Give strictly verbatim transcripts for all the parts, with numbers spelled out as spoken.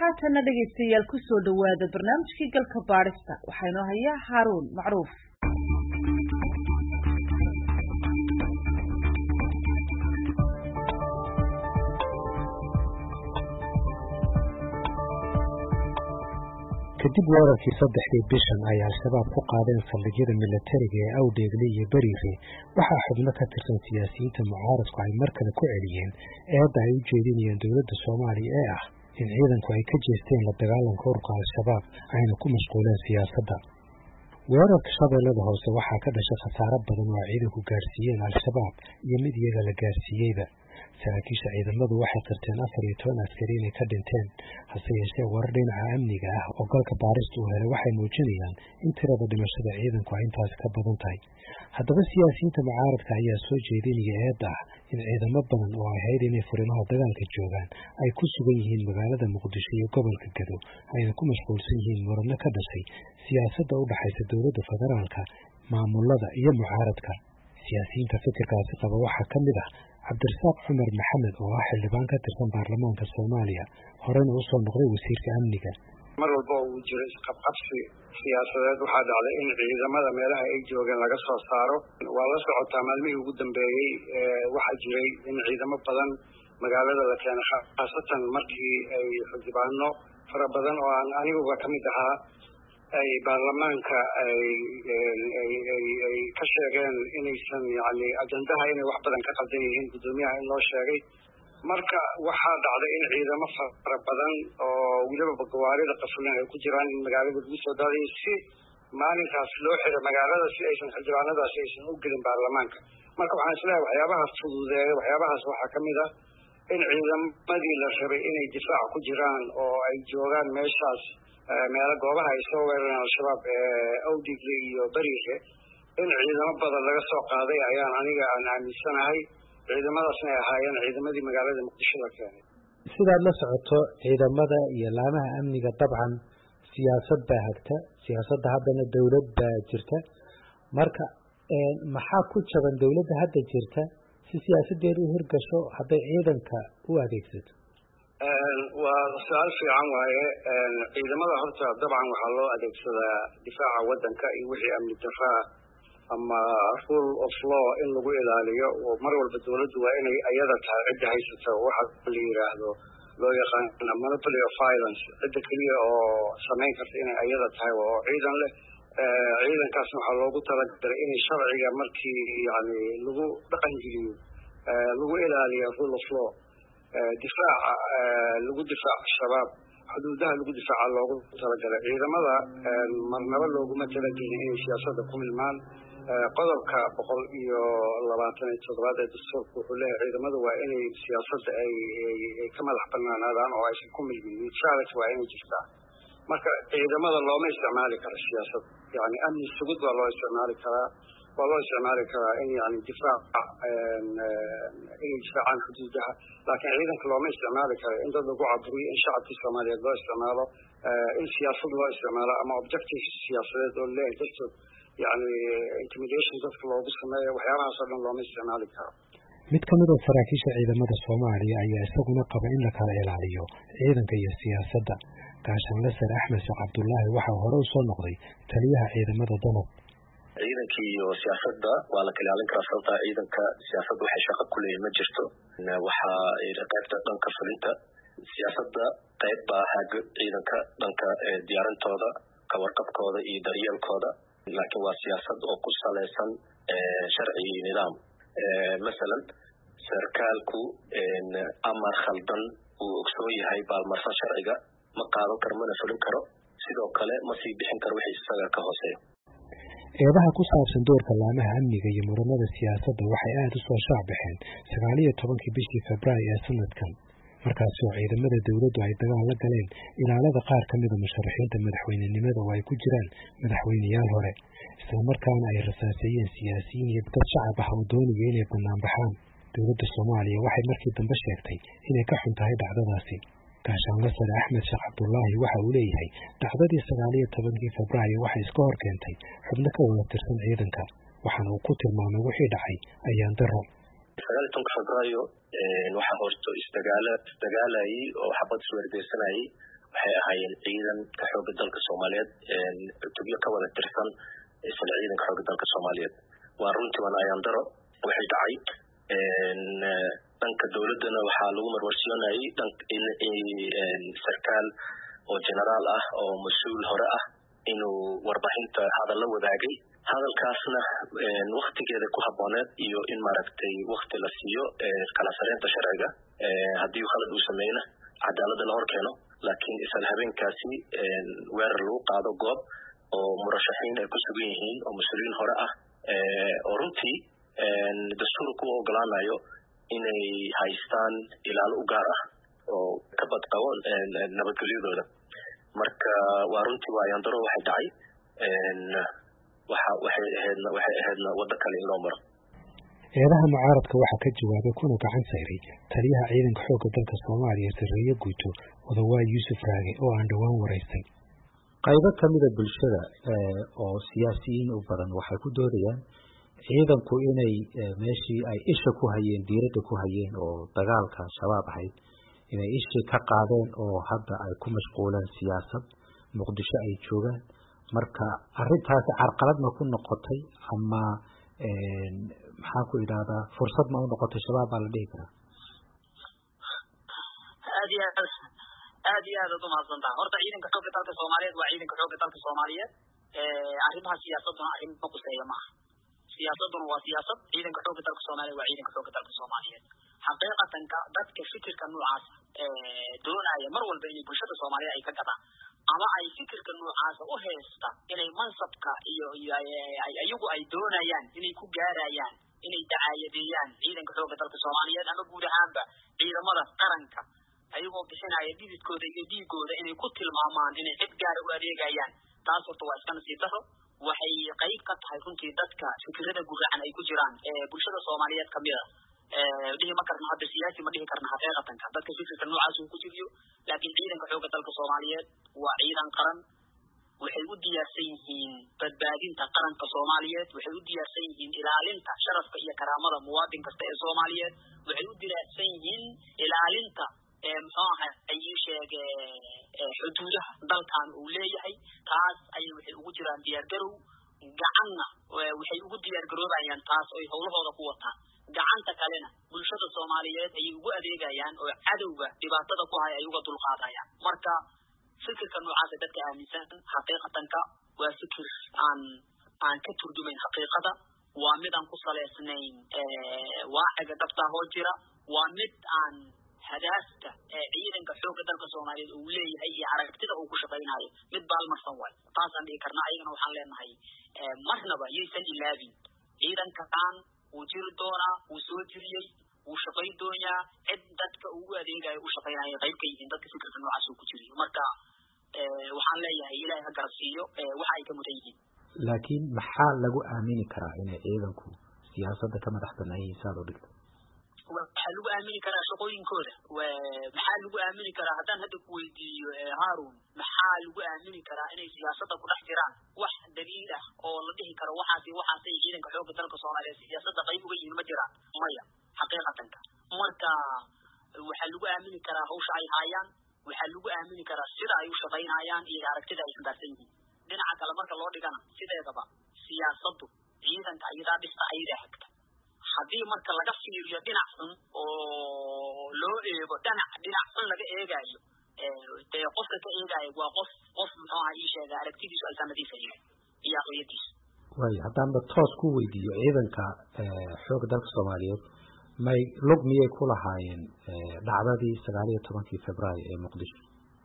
haatana dhageystayaal ku soo dhawaada barnaamijkii galka baarista waxaa inoo haya Haruun Macruuf. kadib weerarkii saddexdii bishan ay al-shabaab ku qaadeen saldhigyada milatariga ee Awdeegle iyo Bariire waxaa xubno ka tirsan siyaasiyiinta mucaaradku ay mar kale ku celiyeen eedda ay u jeedinayeen dowladda Soomaaliya ee ah in ciidanku ay ka jeesteen la dagaalanka ururka al-shabaab ayna ku mashquuleen siyaasadda. weerarka shabeellada hoose waxaa ka dhashay khasaare badan oo ciidanku gaarsiiyeen al-shabaab iyo mid iyaga la gaarsiiyeyba. saraakiisha ciidamadu waxay qirteen afar iyo toban askari inay ka dhinteen, hase yeeshee warar dhinaca amniga ah oo galka baarista uu helay waxay muujinayaan in tirada dhimashada ciidanku ay intaasi ka badan tahay. haddaba siyaasiyiinta mucaaradka ayaa soo jeedinaya eedda ah in ciidamo badan oo ay ahayd inay furimaha dagaalka joogaan ay ku sugan yihiin magaalada Muqdisho iyo gobolka Gado ayna ku mashquulsan yihiin muranno ka dhashay siyaasadda u dhaxaysa dowladda federaalka, maamulada iyo mucaaradka. siyaasiyiinta fikirkaasi qaba waxaa ka mid ah Cabdirasaaq Cumar Maxamed oo ah xildhibaan ka tirsan baarlamaanka Soomaaliya, horena u soo noqday wasiirka amniga. mar walba uu jiro isqabqabsi siyaasadeed waxaa dhacday in ciidamada meelaha ay joogaan laga soo saaro. waa la socotaa maalmihii ugu dambeeyey waxaa jiray in ciidamo badan magaalada la keenay, khaasatan markii ay xildhibaano fara badan oo aan aniguba ka mid ahaa ay baarlamaanka ay ay ka sheegeen inaysan yani ajandaha inay wax badan ka qaldan yihiin guddoomiyaha in loo sheegay. marka waxaa dhacday in ciidamo fara badan oo weliba gawaarida qafulan ay ku jiraan in magaalada lagu soo daadiyay si maalinkaas loo xiro magaalada si aysan xildhibaanadaasi aysan u gelin baarlamaanka. marka waxaan isleeyahay waxyaabahaas fududeeya waxyaabahaas waxaa ka mid ah in ciidamadii la rabay inay difaac ku jiraan oo ay joogaan meeshaas meelo goobaha ay soo weerareen al-shabaab ee Awdeegle iyo Bariire in ciidamo badan laga soo qaaday ayaan aniga aan aaminsanahay. ciidamadaasna ay ahaayeen ciidamadii magaalada Muqdisho la keenay. sidaad la socoto ciidamada iyo laamaha amniga dabcan siyaasad baa hagta, siyaasadda haddana dowlad baa jirta. marka maxaa ku jaban dowladda hadda jirta si siyaasadeedu u hirgasho hadday ciidanka u adeegsato? waa su'aal fiican waaye. ciidamada horta dabcan waxaa loo adeegsadaa difaaca waddanka iyo wixii amni darraa ama rule of law in lagu ilaaliyo. oo mar walba dowladdu waa inay ayada tahay cidda haysata waxa la yiraahdo loo yaqaan monopoly of violence, cidda keliya oo samayn karta inay ayada tahay oo ciidan leh. ciidankaasna waxaa loogu talagalay inay sharciga markii yani lagu dhaqan geliyo lagu ilaaliyo rule of law, difaaca lagu difaaco shabaab, xuduudaha lagu difaaca loogu talagalay. ciidamada marnaba looguma talagelin inay siyaasadda ku milmaan. qodobka boqol iyo labaatan iyo toddobaad ee dastuurka wuxuu leeyahay ciidamadu waa inay siyaasadda ay ka madax banaanaadaan oo aysan ku milmin, neutrality waa inay jirtaa. marka ciidamada looma isticmaali karo siyaasad, yani amni sugud waa loo isticmaali karaa waa loo isticmaali karaa in yani difaaca inay difaacaan xuduudaha, laakiin ciidanka looma isticmaali karo in dad lagu caburiyo, in shacabkii Soomaaliyeed loo isticmaalo, in siyaasad loo isticmaalo ama objective siyaasadeed oo leeyahay dartood yani intimidation dadka loogu sameeyo. waxyaabahaas oo dhan looma isticmaali karo. mid ka mid ah saraakiisha ciidamada Soomaaliya ayaa isaguna qaba in la kala ilaaliyo ciidanka iyo siyaasadda. gaashaanle sare Axmed Sheekh Cabdullaahi waxaa hore u soo noqday taliyaha ciidamada danab. ciidanka iyo siyaasadda waa la kala ilaalin karaa sababtaa ciidanka siyaasadda waxay shaqo ku leeyihiin ma jirto. waxaa qaybta dhanka fulinta siyaasadda qayb baa haga ciidanka dhanka diyaarintooda, ka warqabkooda iyo daryeelkooda, laakiin waa siyaasad oo ku salaysan sharci iyo nidaam. masalan sarkaalku amar khaldan uu ogsoon yahay baalmarsan sharciga ma qaadan karo mana fulin karo, sidoo kale ma sii bixin karo wixii isaga ka hooseeya. eedaha ku saabsan doorka laamaha amniga iyo muranada siyaasadda waxay aad u soo shaacbaxeen sagaal iyo tobankii bishii Febraayo ee sanadkan, markaasi oo ciidamada dowladdu ay dagaal la galeen ilaalada qaar ka mida musharaxiinta madaxweynenimada oo ay ku jiraan madaxweyneyaal hore, isla markaana ay rasaaseeyeen siyaasiyiin iyo dad shacab ah oo doonaya inay bannaan baxaan. dowladda Soomaaliya waxay markii dambe sheegtay inay ka xun tahay dhacdadaasi. gaashaanle sare Axmed Sheekh Cabdullaahi waxa uu leeyahay dhacdadii sagaal iyo tobankii Febraayo waxay iska hor keentay xubno ka wada tirsan ciidanka, waxaana uu ku tilmaamay wixii dhacay ayaan daro. sagaal iyo tobanka Febraayo waxaa horto isdagaala isdagaalayay oo xabad isweerarsanayay waxay waxay ahaayeen ciidanka xoogga dalka Soomaaliyeed tubyo ka wada tirsan isla ciidanka xoogga dalka Soomaaliyeed waa runtii wana ayaan daro waxay dhacay dhanka dawladana waxaa lagu marwarsiinayay dhanka in sarkaal oo generaal ah oo mas'uul hore ah inuu warbaahinta hadal la wadaagay hadalkaasna waqtigeeda ku habooneed iyo in maaragtay waqti la siiyo kala sareynta sharciga haddii uu khalad uu sameeyna cadaalada la horkeeno laakiin isla habeenkaasi weerar lagu qaado goob oo murashaxiin ay ku sugan yihiin oo mas'uuliyiin hore ah oo runtii dastuurku u ogolaanayo inay haystaan ilaalo u gaar ah oo ka badqabo nabadgelyadooda marka waa runtii waa ayaan daro waxay dhacay waxa waxay ahaydna waxay ahaydna waddo kale in loo maro eedaha mucaaradka waxaa ka jawaabay kuna gacan sayray taliyaha ciidanka xoogga dalka Soomaaliya Sarreeye Guuto Odawaa Yuusuf Raage oo aan dhawaan waraystay qaybo kamida bulshada oo siyaasiyiin u badan waxay ku doodayaan ciidanku inay meeshii ay isha ku hayeen diiradda ku hayeen oo dagaalka shabaab ahayd inay isha ka qaadeen oo hadda ay ku mashquulaan siyaasad muqdisho ay joogaan marka arrintaasi carqalad ma ku noqotay ama maxaa ku idhaahdaa fursad ma u noqotay shabaab baa la dhihi karaa aad iyo aad aad iyo aad u mahadsantahay horta ciidanka xoogga dalka Soomaaliyeed waa ciidanka xoogga dalka Soomaaliyeed arrimaha siyaasaduna arrin ma quseeyo maaha siyaasaduna waa siyaasad ciidanka xoogga dalka Soomaaliyeed waa ciidanka xoogga dalka Soomaaliyeed xaqiiqatan dadka fikirka noocaas ee doonaya mar walba in bulshada Soomaaliyeed ay ka gadaan ama ay fikirka noocaas u heesta inay mansabka iyo ayagu ay doonayaan inay ku gaarayaan inay dacayadeeyaan ciidanka xoogga dalka Soomaaliyeed ama guud ahaanba ciidamada qaranka ayagoo bixinaya dhididkooda iyo dhiigooda inay ku tilmaamaan inay cid gaar u adeegayaan taas horta waa iska nasiib darro waxay qayb ka tahay runtii dadka fikirada guracan ay ku jiraan ee bulshada Soomaaliyeed kamida ee dhihi ma karna hadda siyaasi ma dhihi karna xaqiiqatan dadka fikirka noocaas uu ku jiro laakiin ciidanka xoogga dalka Soomaaliyeed waa ciidan qaran waxay u diyaarsan yihiin badbaadinta qaranka Soomaaliyeed waxay u diyaarsan yihiin ilaalinta sharafka iyo karaamada muwaadin kasta ee Soomaaliyeed waxay u diyaarsan yihiin ilaalinta ee muxuu ahaa ay sheegay xuduudaha dalkan uu leeyahay taas ay waxay ugu jiraan diyaar garow gacanna waxay ugu diyaar garoobayaan taas oo howlahooda ku wataan gacanta kalena bulshada Soomaaliyeed ay ugu adeegayaan oo cadawga dhibaatada ku hay ay uga dulqaadayaan marka fikirka noocaas ee dadka aaminsan xaqiiqatanka waa fikir aan aan ka turjumayn xaqiiqada waa mid aan ku saleysnayn ee waaciga dhabta hoo jira waa mid aan hadaafta ciidanka xoogga dalka Soomaaliyeed uu leeyahay iyo aragtida uu ku shaqeynayo mid baalmarsan way taas aan dhihi karnaa ayagana waxaan leenahay marnaba yeysan ilaabin ciidanka aan uu jiri doonaa uu soo jiriyay uu shaqeyn doonaa cid dadka ugu adeegayo u shaqeynaya qayb ka yihiin dadka fikirka noocaas uu ku jiriyo marka waxaan leeyahay ilaahay ha garasiiyo waxa ay ka mudan yihiin laakiin maxaa lagu aamini karaa inay ciidanku siyaasadda ka madax bannaayeen saad u dhigto waxaa lagu aamini karaa shaqooyinkooda maxaa lagu aamini karaa haddaan hadda ku weydiiyo Haarun maxaa lagu aamini karaa inay siyaasadda ku dhex jiraan wax daliil ah oo la dhihi karo waxaasi waxaasay ciidanka xoogga dalka Soomaaliyeed siyaasadda qayb uga yihiin ma jiraan maya xaqiiqatan marka waxaa lagu aamini karaa hawsha ay hayaan waxaa lagu aamini karaa sida ay u shaqeynayaan iyo aragtida ay xambaarsan yihiin dhinaca kale marka loo dhigana sideedaba siyaasaddu ciidanka ayadaa dhista ayadaa hagta haddii marka laga fiiriyo dhinac xun oo loo eego dhinac dhinac xun laga eegayo ee qofka ka eegayo waa qof qof muxuu ahaa ii sheega aragtidiisu ay sanadiisa yahay iyo aqliyadiisa waayo haddaan ba toos ku weydiiyo ciidanka xoogga dalka Soomaaliyeed may lug miyay ku lahaayeen dhacdadii sagaal iyo tobankii Febraayo ee Muqdisho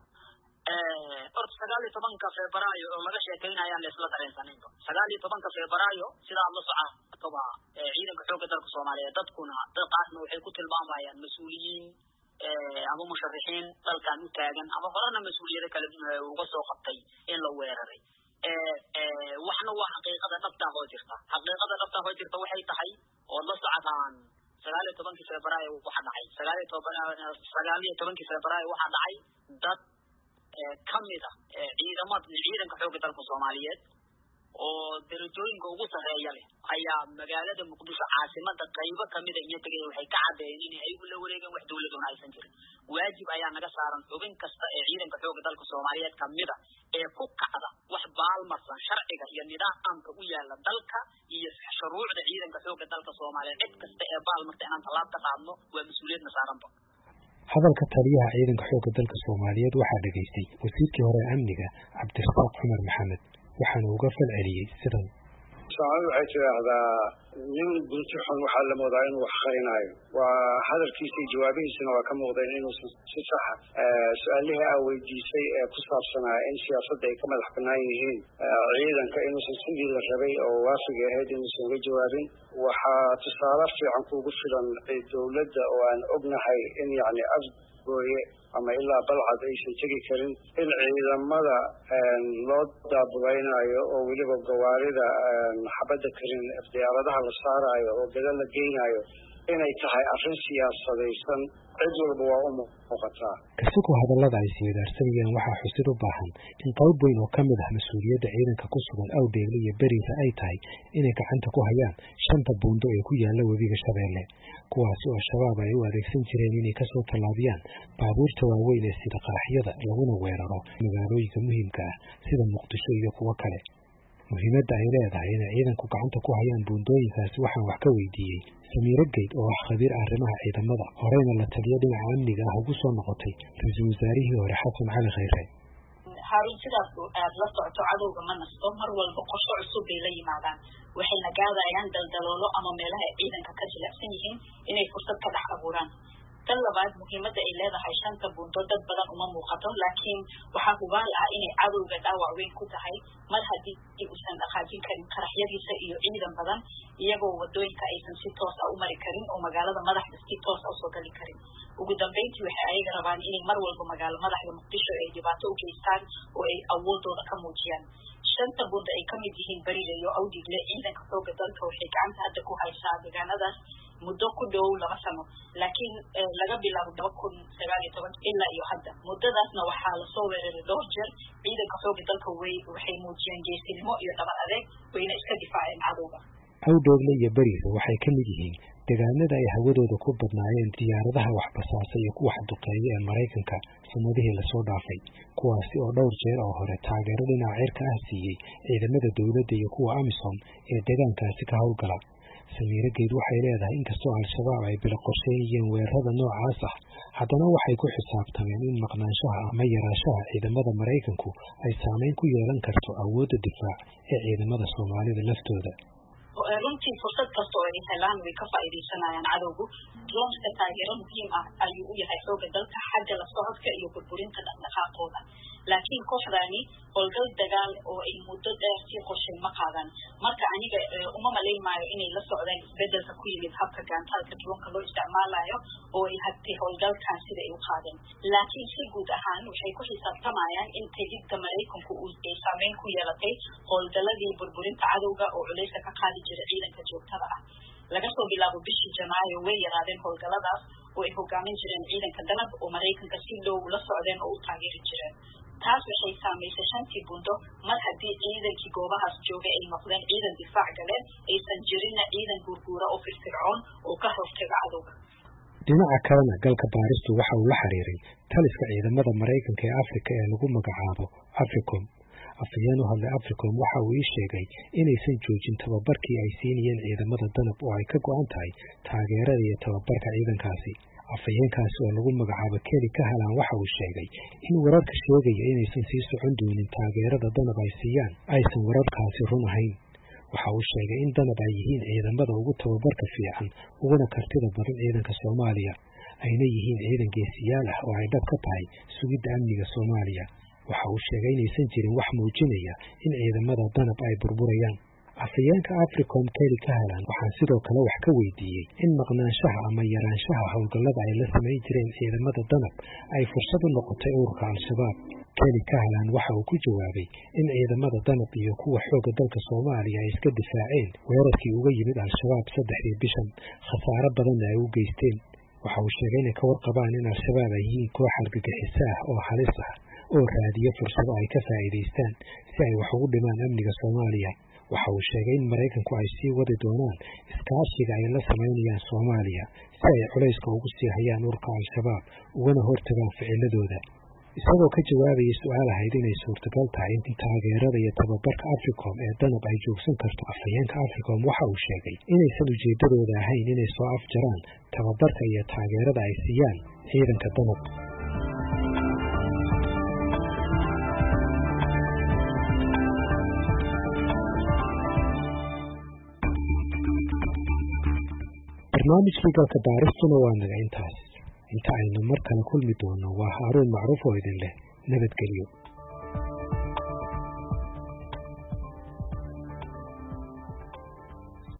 sagaal iyo tobanka Febraayo oo laga sheekaynayaan la isla dareensaneen sagaal iyo tobanka Febraayo sida la socodka waa ciidanka xoogga dalka Soomaaliyeed dadkuna dadkaasna waxay ku tilmaamayaan mas'uuliyiin ee ama musharaxiin dalkan u taagan ama horena mas'uuliyada kale uga soo qabtay in la weeraray ee waxna waa xaqiiqada dhabta oo jirta xaqiiqada dhabta oo jirta waxay tahay oo la socodaan sagaal iyo tobanka Febraayo waxa dhacay sagaal iyo tobanka Febraayo waxa dhacay dad kamida ciidamada ciidanka xoogga dalka Soomaaliyeed oo darajooyinka ugu sarreeya leh ayaa magaalada muqdisho caasimada qaybo kamida iyo tagay waxay ka cadeeyeen in ay la wareegaan wax dawladuna aysan jirin waajib ayaa naga saaran xubin kasta ee ciidanka xoogga dalka Soomaaliyeed kamida ee ku kacda wax baalmarsan sharciga iyo nidaamka u yaala dalka iyo shuruucda ciidanka xoogga dalka Soomaaliyeed cid kasta ee baalmarta inaan talaab ka qaadno waa mas'uuliyadna saaran ba hadalka taliyaha ciidanka xoogga dalka Soomaaliyeed waxaa dhageystay wasiirkii hore amniga Cabdirasaaq Cumar Maxamed waxaana uga falceliyay sidan Soomaalidu waxay tiraahdaa nin gunti xun waxaa la moodaa inuu wax qarinayo waa hadalkiisa iyo jawaabihiisana waa ka muuqdeen inuu si sax ah su-aalihii aa weydiisay ee ku saabsanaa in siyaasadda ay ka madax bannaan yihiin ciidanka inuusan sidii la rabay oo waafiga ahayd inuusan uga jawaabin waxaa tusaale fiican kuugu filan dowladda oo aan ognahay in yacni afgooye ama ilaa balcad aysan tegi karin in ciidamada loo daabulaynayo oo weliba gawaarida xabadda karin diyaaradaha la saarayo oo gada la geynayo inay tahay arrin siyaasadaysan cid walba waa u muuqataa kasugoo hadallada ay siwadaarsanayaan waxaa xusid u baahan in qayb weyn oo ka mid ah mas-uuliyadda ciidanka ku sugan Awdheegle iyo Bariire ay tahay inay gacanta ku hayaan shanta buundo ee ku yaala webiga Shabeelle kuwaasi oo shabaab ay u adeegsan jireen inay kasoo tallaabiyaan baabuurta waaweyn ee sida qaraxyada laguna weeraro magaalooyinka muhiimka ah sida Muqdisho iyo kuwo kale muhiimadda ay leedahay inay ciidanku gacanta ku hayaan buundooyinkaasi waxaan wax ka weydiiyey Samiiro Geyd oo ah khabiir arrimaha ciidamada horeyna la taliyo dhinaca amniga ah ugu soo noqotay ra-iisul wasaarihii hore Xasan Cali Khayre Harun sidaas aad la socoto cadowga ma nasto mar walba qorshe cusub bay la yimaadaan waxayna gaadayaan daldaloolo ama meelaha ciidanka ka jilicsan yihiin inay fursad ka dhex abuuraan tan labaad muhiimadda ay leedahay shanta buundo dad badan uma muuqato laakiin waxaa hubaal ah inay cadowga dhaawac weyn ku tahay mar haddii uusan dhaqaajin karin qaraxyadiisa iyo ciidan badan iyagoo wadooyinka aysan si toos ah u mari karin oo magaalada madaxda si toos ah usoo gali karin ugu dambeyntii waxay ayaga rabaan inay mar walba magaalo madaxda Muqdisho ay dhibaato u geystaan oo ay awoodooda ka muujiyaan shanta buundo ay kamid yihiin Bariire iyo Awdheegle ciidanka xoogga dalka waxay gacanta hadda ku haysaa deegaanadaas muddo ku dhow laba sano laakiin laga bilaabo laba kun sagaal iyo toban ilaa iyo hadda muddadaasna waxaa lasoo weeraray dhowr jeer ciidanka xoogga dalka way waxay muujiyeen geesinimo iyo dhabar adeeg wayna iska difaaceen cadowga Awdheegle iyo Bariire waxay ka mid yihiin deegaanada ay hawadooda ku badnaayeen diyaaradaha wax basaasa iyo kuwa xaduqeeya ee Mareykanka sanadihii lasoo dhaafay kuwaasi oo dhowr jeer oo hore taageero dhinaca cirka ah siiyey ciidamada dowladda iyo kuwa Amisom ee deegaankaasi ka howlgala Samiiro Geyd waxay leedahay inkastoo al-shabaab ay bila qorsheeyeen weerarada noocaas ah haddana waxay ku xisaabtameen in maqnaanshaha ama yaraashaha ciidamada Mareykanku ay saameyn ku yeelan karto awoodda difaac ee ciidamada Soomaalida laftooda runtii fursad kasta oo ay helaan way ka faa'iideysanayaan cadowgu droneska taageero muhiim ah ayuu u yahay xoogga dalka xagga la socodka iyo burburinta dhaqdhaqaaqooda laakiin kooxdani howlgal dagaal oo ay muddo dheer sii qorsheyn ma qaadan marka aniga uma malaynaayo inay la socdaan isbedelka ku yimid habka gaantaalka duwanka loo isticmaalayo oo ay hagtay howlgalkan sida ay u qaadeen laakiin si guud ahaan waxay ku xisaabtamayaan in tegidda Mareykanku uu ay saameyn ku yeelatay howlgaladii burburinta cadowga oo culayska ka qaadi jiray ciidanka joogtada ah laga soo bilaabo bishii Janaayo way yaraadeen howlgaladaas oo ay hogaamin jireen ciidanka danab oo Mareykanka si dhow ula socdeen oo u taageeri jireen taas waxay saameysay shantii buundo mar haddii ciidankii goobahaas jooga ay noqdeen ciidan difaac galeen aysan jirinna ciidan guurguura oo firfircoon oo ka hortaga cadowga dhinaca kalena galka baaristu waxa uu la xiriiray taliska ciidamada Mareykanka ee Afrika ee lagu magacaabo Africom afayeen u hadlay Africom waxa uu ii sheegay inaysan joojin tababarkii ay siinayeen ciidamada danab oo ay ka go'an tahay taageerada iyo tababarka ciidankaasi afayeenkaasi oo lagu magacaabo Kelly Cahalan waxa uu sheegay in wararka sheegaya inaysan sii socon doonin taageerada danab ay siiyaan aysan wararkaasi run ahayn waxa uu sheegay in danab ay yihiin ciidamada ugu tababarka fiican uguna kartida badan ciidanka Soomaaliya ayna yihiin ciidan geesiyaal ah oo ay dhab ka tahay sugidda amniga Soomaaliya waxa uu sheegay inaysan jirin wax muujinaya in ciidamada danab ay burburayaan afayeenka Africom Kelly Cahalan waxaan sidoo kale wax ka weydiiyey in maqnaanshaha ama yaraanshaha howlgallada ay la samayn jireen ciidamada danab ay fursad u noqotay ururka al-shabaab Kelly Cahalan waxa uu ku jawaabay in ciidamada danab iyo kuwa xoogga dalka Soomaaliya ay iska difaaceen weerarkii uga yimid al-shabaab saddexdii bishan khasaare badan ay u geysteen waxa uu sheegay inay ka warqabaan in al-shabaab ay yihiin koox argagixiso ah oo halis ah oo raadiya fursado ay ka faa'iidaystaan si ay wax ugu dhimaan amniga Soomaaliya. Waxa uu sheegay in Maraykanku ay sii wadi doonaan iskaashiga ay la sameynayaan Soomaaliya si ay culayska ugu sii hayaan ururka Al-Shabaab ugana hortagaan ficiladooda. Isagoo ka jawaabaya su'aal ahayd inay suurtagal tahay in taageerada iyo tababarka Africom ee danab ay joogsan karto, afhayeenka Africom waxa uu sheegay inaysan ujeedadooda ahayn inay soo afjaraan tababarka iyo taageerada ay siiyaan ciidanka danab. barnaamijkii galka baaristuna waa naga intaas. inta aynu mar kale kulmi doono waa Haaruun Macruuf oo idin leh nabadgelyo.